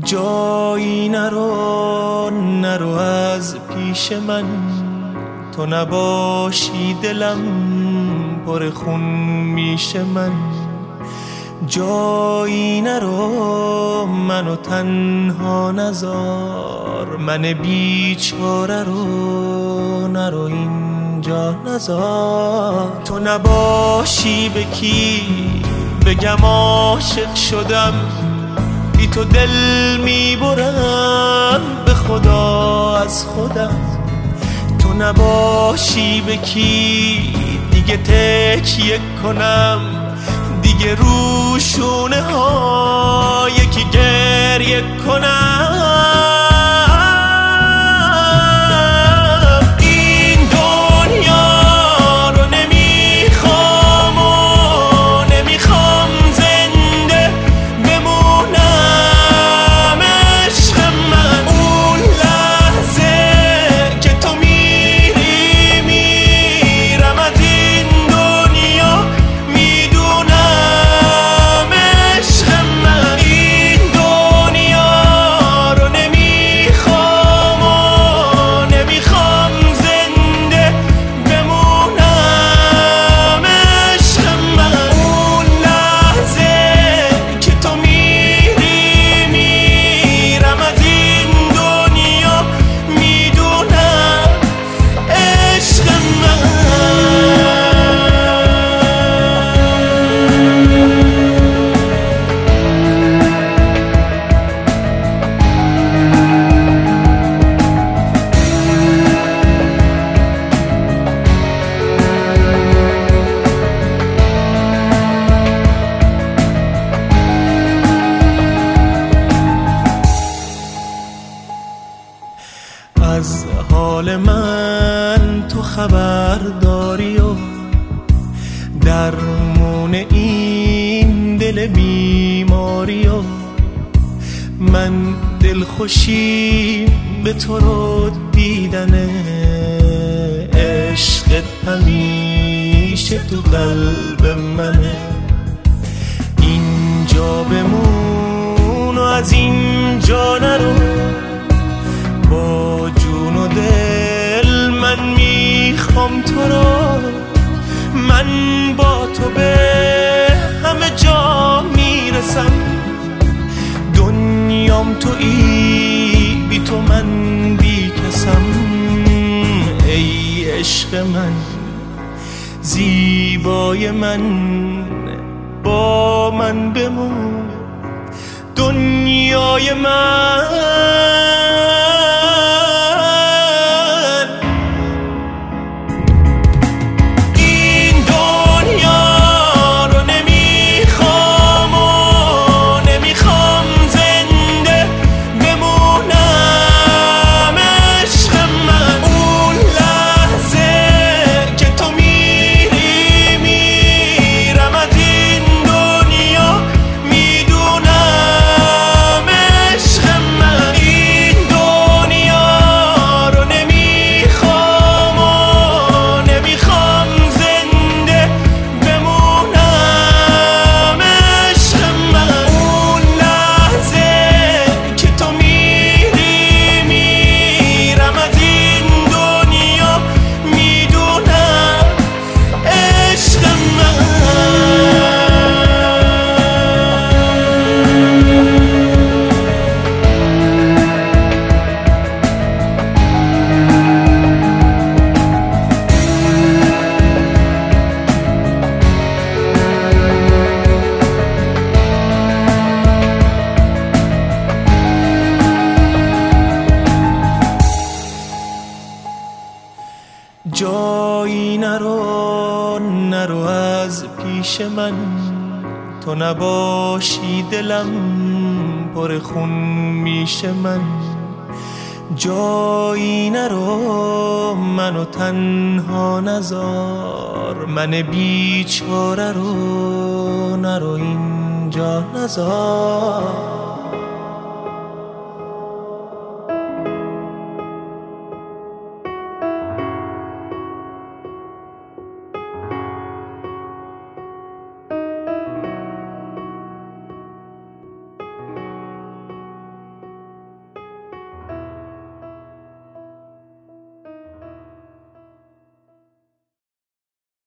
جایی نرو از پیش من، تو نباشی دلم پر خون میشه من. جایی نرو منو تنها نذار، من بیچاره رو نرو اینجا نذار. تو نباشی به کی بگم عاشق شدم، بی تو دل میبرم به خدا از خودم. تو نباشی به کی دیگه تکیه کنم، دیگه رو شونه ها یکی گریه کنم. این دنیا رو نمیخوام و نمیخوام زنده بمونم عشق من. اون لحظه که تو میری میرم از این دنیا، میدونم عشق من. این دنیا رو نمیخوام و نمیخوام زنده بمونم عشق من. اون لحظه که تو میری میرم از این دنیا، میدونم عشق من. از حال من تو خبر داری و درمون این دل بیماری و من دلخوشی به تو رو دیدنه. عشقت همیشه تو قلب منه. اینجا بمون و از اینجا نرو، با جون و دل من میخوام تو رو. من با تو به همه جا میرسم، دنیام تویی بی تو من بی کسم. ای عشق من زیبای من، با من بمون دنیای من. جایی نرو از پیش من، تو نباشی دلم پر خون میشه من. جایی نرو منو تنها نذار، من بیچاره رو نرو اینجا نذار.